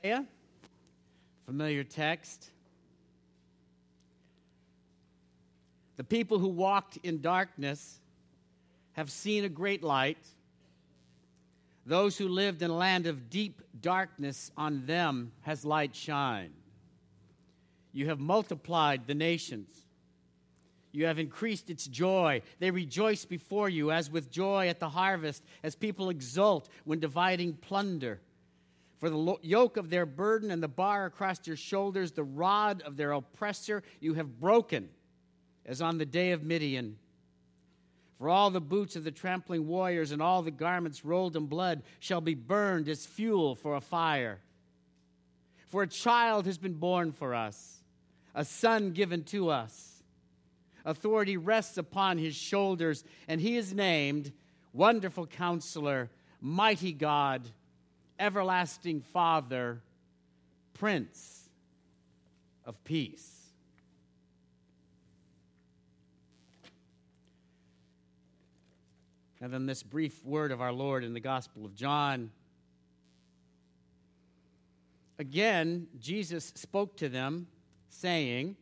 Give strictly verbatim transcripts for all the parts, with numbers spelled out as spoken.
Isaiah, familiar text. The people who walked in darkness have seen a great light. Those who lived in a land of deep darkness, on them has light shined. You have multiplied the nations. You have increased its joy. They rejoice before you as with joy at the harvest, as people exult when dividing plunder. For the yoke of their burden and the bar across your shoulders, the rod of their oppressor, you have broken, as on the day of Midian. For all the boots of the trampling warriors and all the garments rolled in blood shall be burned as fuel for a fire. For a child has been born for us, a son given to us. Authority rests upon his shoulders, and he is named Wonderful Counselor, Mighty God, Everlasting Father, Prince of Peace. And then this brief word of our Lord in the Gospel of John. Again, Jesus spoke to them, saying,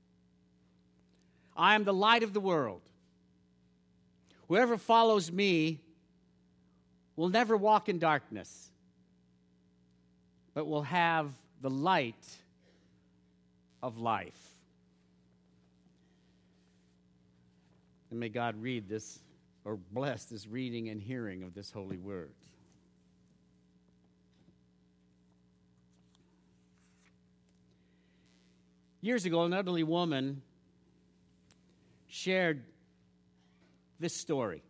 I am the light of the world. Whoever follows me will never walk in darkness, but will have the light of life. And may God read this, or bless this reading and hearing of this holy word. Years ago, an elderly woman shared this story.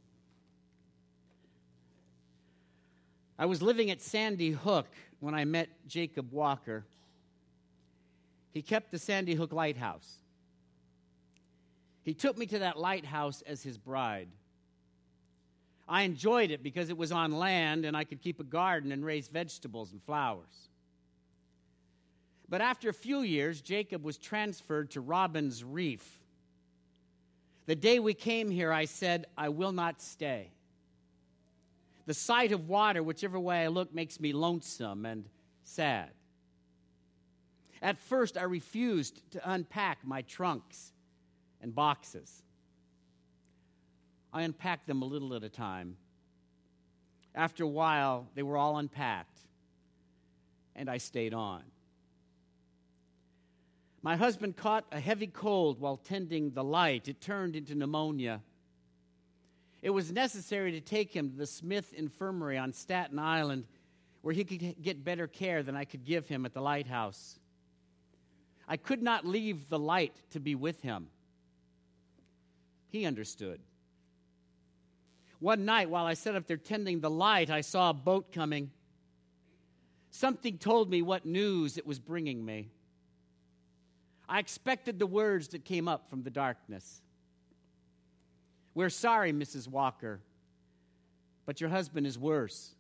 I was living at Sandy Hook when I met Jacob Walker. He kept the Sandy Hook Lighthouse. He took me to that lighthouse as his bride. I enjoyed it because it was on land and I could keep a garden and raise vegetables and flowers. But after a few years, Jacob was transferred to Robbins Reef. The day we came here, I said, I will not stay. The sight of water, whichever way I look, makes me lonesome and sad. At first, I refused to unpack my trunks and boxes. I unpacked them a little at a time. After a while, they were all unpacked, and I stayed on. My husband caught a heavy cold while tending the light. It turned into pneumonia. It was necessary to take him to the Smith Infirmary on Staten Island, where he could get better care than I could give him at the lighthouse. I could not leave the light to be with him. He understood. One night, while I sat up there tending the light, I saw a boat coming. Something told me what news it was bringing me. I expected the words that came up from the darkness. We're sorry, Missus Walker, but your husband is worse.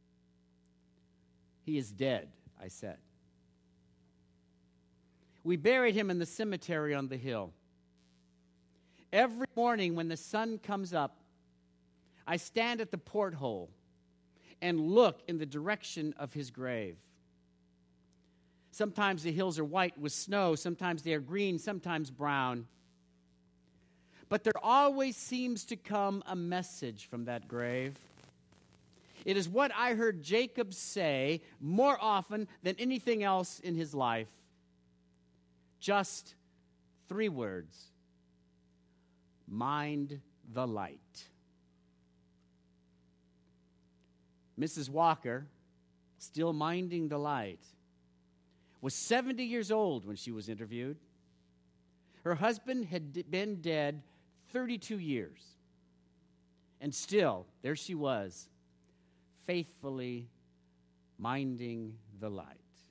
He is dead, I said. We buried him in the cemetery on the hill. Every morning when the sun comes up, I stand at the porthole and look in the direction of his grave. Sometimes the hills are white with snow, sometimes they are green, sometimes brown. But there always seems to come a message from that grave. It is what I heard Jacob say more often than anything else in his life. Just three words. Mind the light. Missus Walker, still minding the light, was seventy years old when she was interviewed. Her husband had been dead thirty-two years. And still, there she was, faithfully minding the light.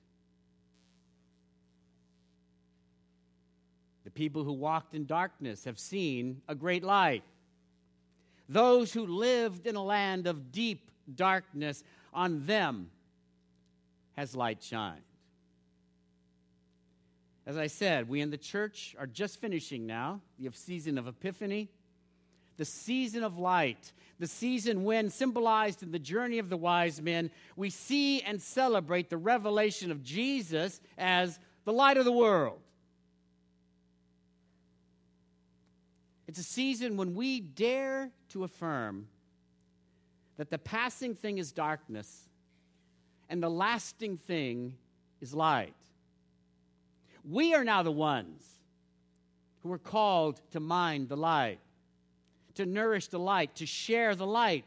The people who walked in darkness have seen a great light. Those who lived in a land of deep darkness, on them has light shined. As I said, we in the church are just finishing now the season of Epiphany. the season of light, the season when, symbolized in the journey of the wise men, we see and celebrate the revelation of Jesus as the light of the world. It's a season when we dare to affirm that the passing thing is darkness and the lasting thing is light. We are now the ones who are called to mind the light, to nourish the light, to share the light.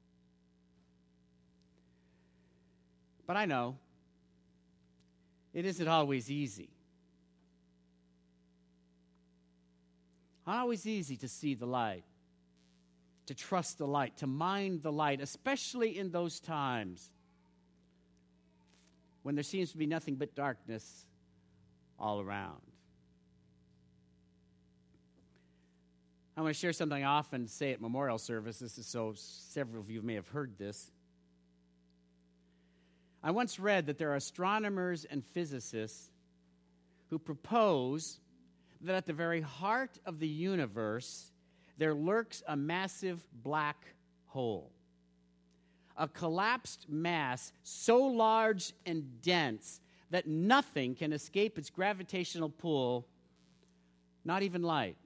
But I know it isn't always easy. Not always easy to see the light, to trust the light, to mind the light, especially in those times when there seems to be nothing but darkness all around. I want to share something I often say at memorial services, so several of you may have heard this. I once read that there are astronomers and physicists who propose that at the very heart of the universe there lurks a massive black hole, a collapsed mass so large and dense that nothing can escape its gravitational pull, not even light.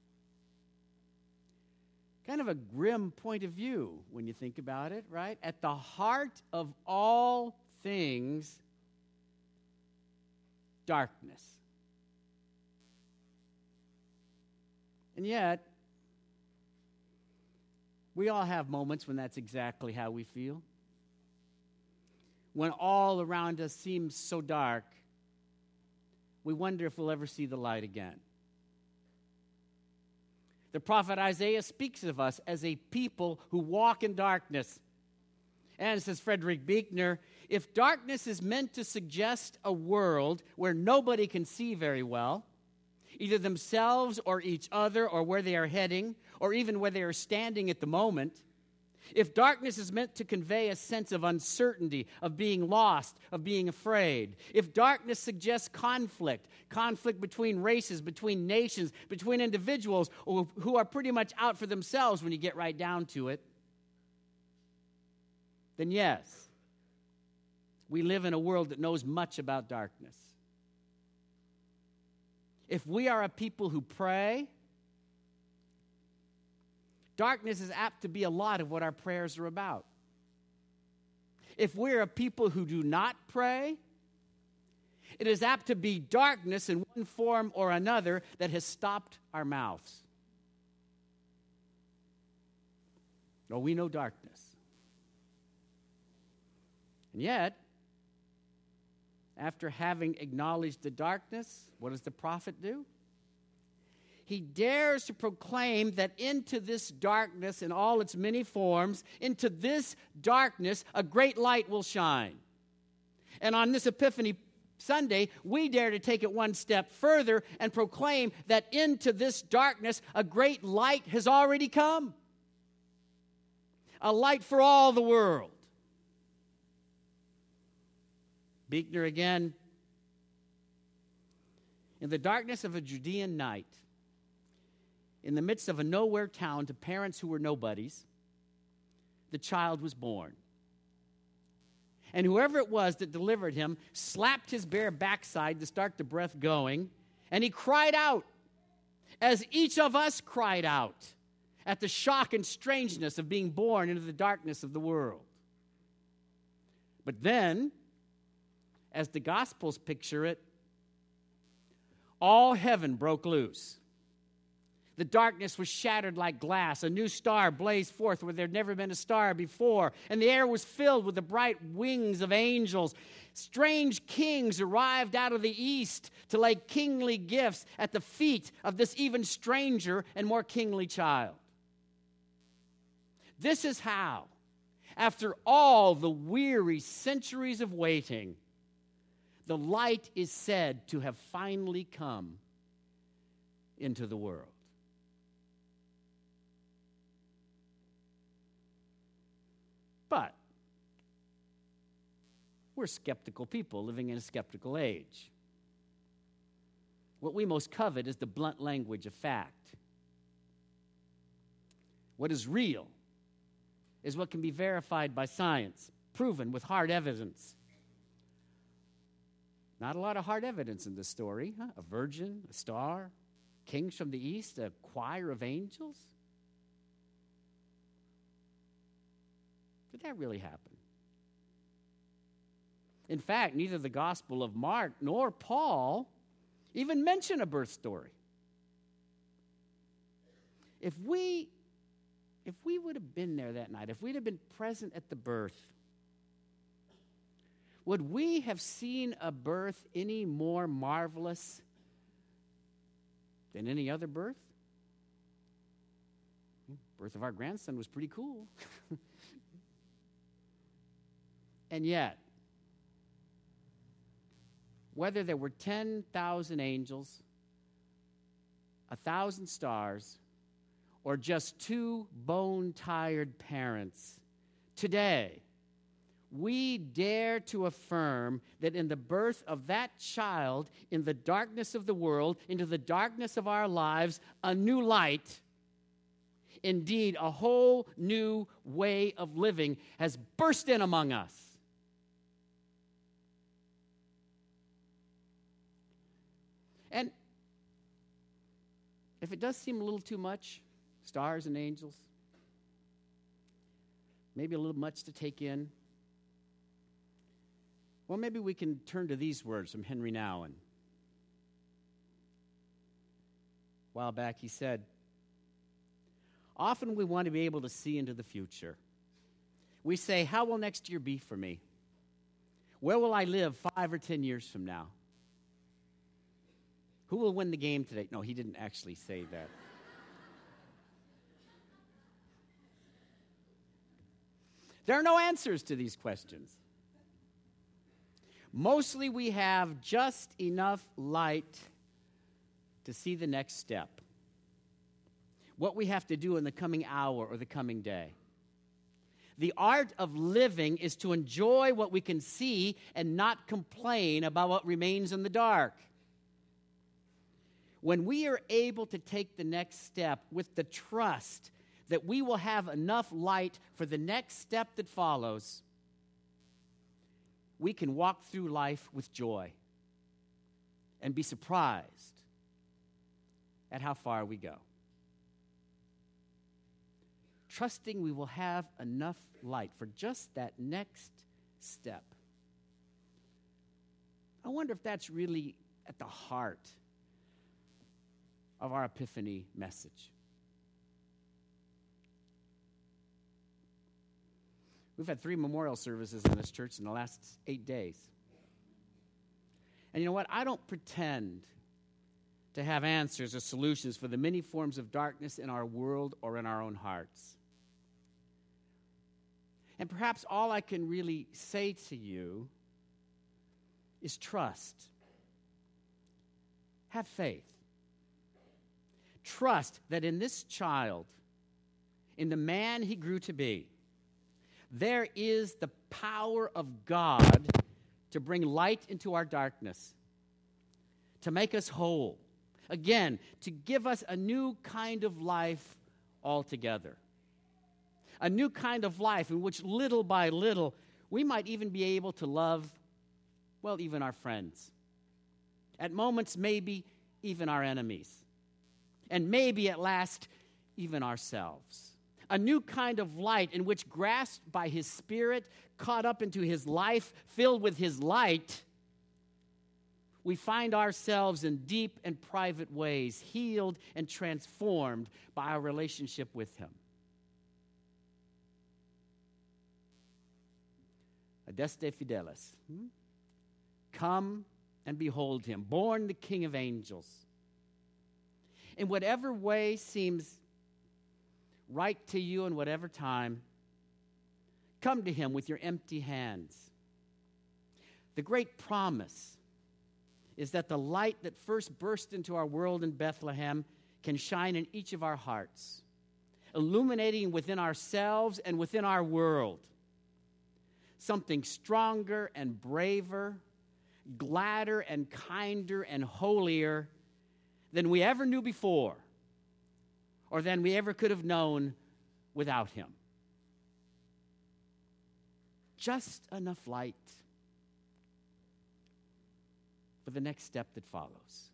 Kind of a grim point of view when you think about it, right? At the heart of all things, darkness. And yet, we all have moments when that's exactly how we feel. When all around us seems so dark, we wonder if we'll ever see the light again. The prophet Isaiah speaks of us as a people who walk in darkness. And, says Frederick Buechner, if darkness is meant to suggest a world where nobody can see very well, either themselves or each other or where they are heading, or even where they are standing at the moment, if darkness is meant to convey a sense of uncertainty, of being lost, of being afraid, if darkness suggests conflict, conflict between races, between nations, between individuals who are pretty much out for themselves when you get right down to it, then yes, we live in a world that knows much about darkness. If we are a people who pray, darkness is apt to be a lot of what our prayers are about. If we're a people who do not pray, it is apt to be darkness in one form or another that has stopped our mouths. No, we know darkness. And yet, after having acknowledged the darkness, what does the prophet do? He dares to proclaim that into this darkness in all its many forms, into this darkness, a great light will shine. And on this Epiphany Sunday, we dare to take it one step further and proclaim that into this darkness, a great light has already come. A light for all the world. Buechner again, in the darkness of a Judean night, in the midst of a nowhere town to parents who were nobodies, the child was born. And whoever it was that delivered him slapped his bare backside to start the breath going, and he cried out, as each of us cried out, at the shock and strangeness of being born into the darkness of the world. But then, as the Gospels picture it, all heaven broke loose. The darkness was shattered like glass. A new star blazed forth where there had never been a star before. And the air was filled with the bright wings of angels. Strange kings arrived out of the east to lay kingly gifts at the feet of this even stranger and more kingly child. This is how, after all the weary centuries of waiting, the light is said to have finally come into the world. But we're skeptical people living in a skeptical age. What we most covet is the blunt language of fact. What is real is what can be verified by science, proven with hard evidence. Not a lot of hard evidence in this story. Huh? A virgin, a star, kings from the east, a choir of angels. Did that really happen? In fact, neither the Gospel of Mark nor Paul even mention a birth story. If we, if we would have been there that night, if we'd have been present at the birth, would we have seen a birth any more marvelous than any other birth? Birth of our grandson was pretty cool. And yet, whether there were ten thousand angels, a thousand stars, or just two bone-tired parents, today, we dare to affirm that in the birth of that child, in the darkness of the world, into the darkness of our lives, a new light, indeed, a whole new way of living has burst in among us. And if it does seem a little too much, stars and angels, maybe a little much to take in, well, maybe we can turn to these words from Henry Nouwen. A while back he said, often we want to be able to see into the future. We say, how will next year be for me? Where will I live five or ten years from now? Who will win the game today? No, he didn't actually say that. There are no answers to these questions. Mostly we have just enough light to see the next step. What we have to do in the coming hour or the coming day. The art of living is to enjoy what we can see and not complain about what remains in the dark. When we are able to take the next step with the trust that we will have enough light for the next step that follows, we can walk through life with joy and be surprised at how far we go. Trusting we will have enough light for just that next step. I wonder if that's really at the heart of our Epiphany message. We've had three memorial services in this church in the last eight days. And you know what? I don't pretend to have answers or solutions for the many forms of darkness in our world or in our own hearts. And perhaps all I can really say to you is trust. Have faith. Trust that in this child, in the man he grew to be, there is the power of God to bring light into our darkness, to make us whole. Again, to give us a new kind of life altogether. A new kind of life in which little by little we might even be able to love, well, even our friends. At moments, maybe even our enemies. And maybe at last, even ourselves. A new kind of light in which, grasped by his Spirit, caught up into his life, filled with his light, we find ourselves in deep and private ways, healed and transformed by our relationship with him. Adeste Fidelis. Hmm? Come and behold him, born the King of angels. In whatever way seems right to you in whatever time, come to him with your empty hands. The great promise is that the light that first burst into our world in Bethlehem can shine in each of our hearts, illuminating within ourselves and within our world something stronger and braver, gladder and kinder and holier than we ever knew before, or than we ever could have known without him. Just enough light for the next step that follows.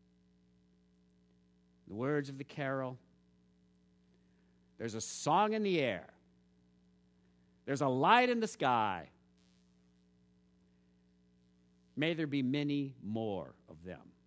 The words of the carol, there's a song in the air. There's a light in the sky. May there be many more of them.